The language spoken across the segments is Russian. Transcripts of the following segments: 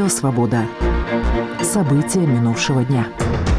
Радио «Свобода». События минувшего дня.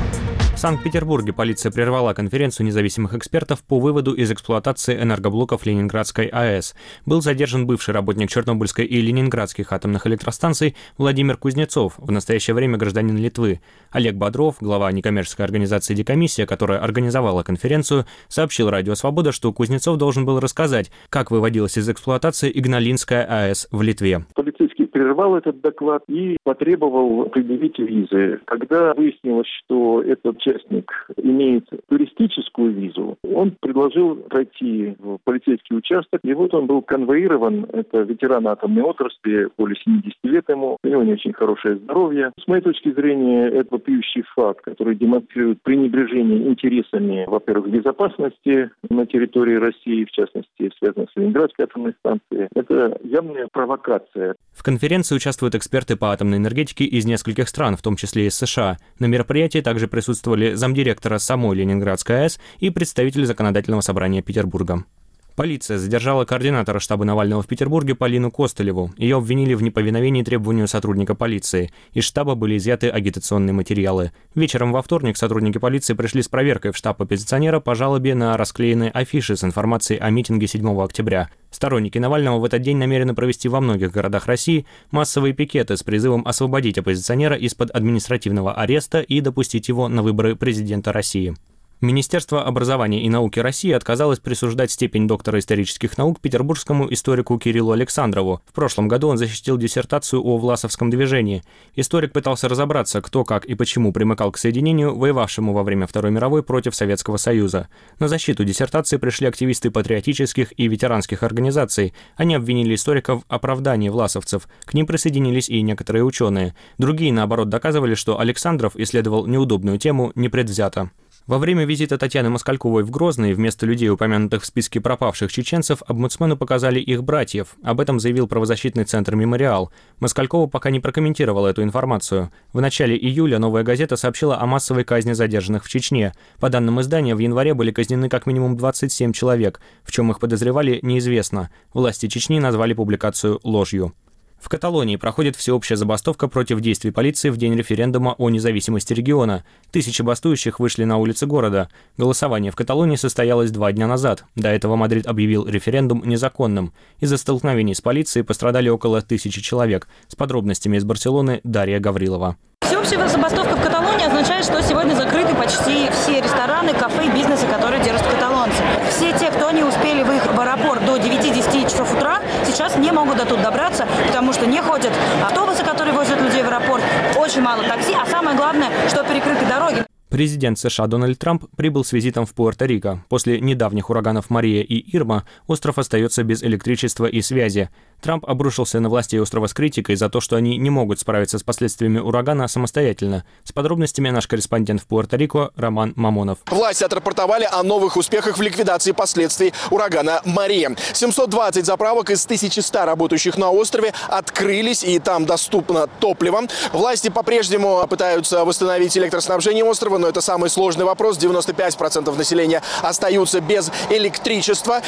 В Санкт-Петербурге полиция прервала конференцию независимых экспертов по выводу из эксплуатации энергоблоков Ленинградской АЭС. Был задержан бывший работник Чернобыльской и Ленинградских атомных электростанций Владимир Кузнецов, в настоящее время гражданин Литвы. Олег Бодров, глава некоммерческой организации «Декомиссия», которая организовала конференцию, сообщил Радио «Свобода», что Кузнецов должен был рассказать, как выводилась из эксплуатации Игналинская АЭС в Литве. Полицейский прервал этот доклад и потребовал предъявить визы. Когда выяснилось, что этот участник имеет туристическую визу, он предложил пройти в полицейский участок, и вот он был конвоирован. Это ветеран атомной отрасли, более 70 лет ему, у него не очень хорошее здоровье. С моей точки зрения, это вопиющий факт, который демонстрирует пренебрежение интересами, во-первых, безопасности на территории России, в частности, связанных с Ленинградской атомной станцией. Это явная провокация. В конференции участвуют эксперты по атомной энергетике из нескольких стран, в том числе из США. На мероприятии также присутствовали замдиректора самой Ленинградской АЭС и представитель Законодательного собрания Петербурга. Полиция задержала координатора штаба Навального в Петербурге Полину Костылеву. Ее обвинили в неповиновении требованию сотрудника полиции. Из штаба были изъяты агитационные материалы. Вечером во вторник сотрудники полиции пришли с проверкой в штаб оппозиционера по жалобе на расклеенные афиши с информацией о митинге 7 октября. Сторонники Навального в этот день намерены провести во многих городах России массовые пикеты с призывом освободить оппозиционера из-под административного ареста и допустить его на выборы президента России. Министерство образования и науки России отказалось присуждать степень доктора исторических наук петербургскому историку Кириллу Александрову. В прошлом году он защитил диссертацию о Власовском движении. Историк пытался разобраться, кто, как и почему примыкал к соединению, воевавшему во время Второй мировой против Советского Союза. На защиту диссертации пришли активисты патриотических и ветеранских организаций. Они обвинили историков в оправдании власовцев. К ним присоединились и некоторые ученые. Другие, наоборот, доказывали, что Александров исследовал неудобную тему непредвзято. Во время визита Татьяны Москальковой в Грозный вместо людей, упомянутых в списке пропавших чеченцев, омбудсмену показали их братьев. Об этом заявил правозащитный центр «Мемориал». Москалькова пока не прокомментировала эту информацию. В начале июля «Новая газета» сообщила о массовой казни задержанных в Чечне. По данным издания, в январе были казнены как минимум 27 человек. В чем их подозревали, неизвестно. Власти Чечни назвали публикацию ложью. В Каталонии проходит всеобщая забастовка против действий полиции в день референдума о независимости региона. Тысячи бастующих вышли на улицы города. Голосование в Каталонии состоялось 2 дня назад. До этого Мадрид объявил референдум незаконным. Из-за столкновений с полицией пострадали около 1000 человек. С подробностями из Барселоны Дарья Гаврилова. Всеобщая забастовка в Каталонии означает, что сегодня закрыты почти все рестораны, кафе и бизнесы, которые держат каталонцы. Все те, кто не успели выехать в аэропорт до 9-10 часов утра, сейчас не могут до тут добраться, потому что не ходят автобусы, которые возят людей в аэропорт, очень мало такси, а самое главное, что перекрыты дороги. Президент США Дональд Трамп прибыл с визитом в Пуэрто-Рико. После недавних ураганов Мария и Ирма остров остается без электричества и связи. Трамп обрушился на власти острова с критикой за то, что они не могут справиться с последствиями урагана самостоятельно. С подробностями наш корреспондент в Пуэрто-Рико Роман Мамонов. Власти отрапортовали о новых успехах в ликвидации последствий урагана Мария. 720 заправок из 1100 работающих на острове открылись, и там доступно топливо. Власти по-прежнему пытаются восстановить электроснабжение острова, но это самый сложный вопрос. 95% населения остаются без электричества.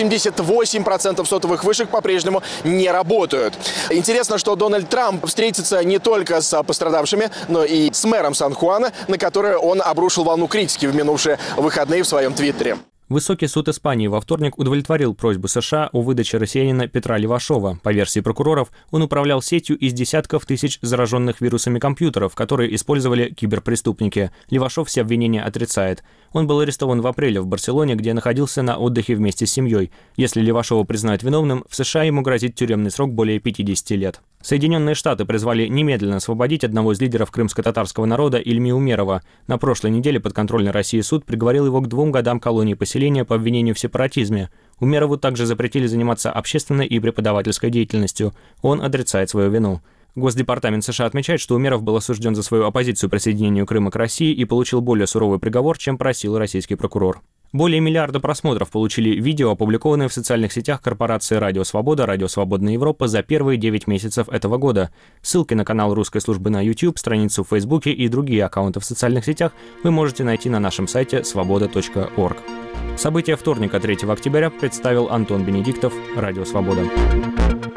88% сотовых вышек по-прежнему не работают. Интересно, что Дональд Трамп встретится не только с пострадавшими, но и с мэром Сан-Хуана, на которое он обрушил волну критики в минувшие выходные в своем твиттере. Высокий суд Испании во вторник удовлетворил просьбу США о выдаче россиянина Петра Левашова. По версии прокуроров, он управлял сетью из десятков тысяч зараженных вирусами компьютеров, которые использовали киберпреступники. Левашов все обвинения отрицает. Он был арестован в апреле в Барселоне, где находился на отдыхе вместе с семьей. Если Левашова признают виновным, в США ему грозит тюремный срок более 50 лет. Соединенные Штаты призвали немедленно освободить одного из лидеров крымско-татарского народа Ильми Умерова. На прошлой неделе подконтрольный России суд приговорил его к 2 годам колонии поселения по обвинению в сепаратизме. Умерову также запретили заниматься общественной и преподавательской деятельностью. Он отрицает свою вину. Госдепартамент США отмечает, что Умеров был осужден за свою оппозицию присоединению Крыма к России и получил более суровый приговор, чем просил российский прокурор. Более миллиарда просмотров получили видео, опубликованные в социальных сетях корпорации «Радио Свобода», «Радио Свободная Европа» за первые 9 месяцев этого года. Ссылки на канал русской службы на YouTube, страницу в Фейсбуке и другие аккаунты в социальных сетях вы можете найти на нашем сайте svoboda.org. События вторника 3 октября представил Антон Бенедиктов, «Радио Свобода».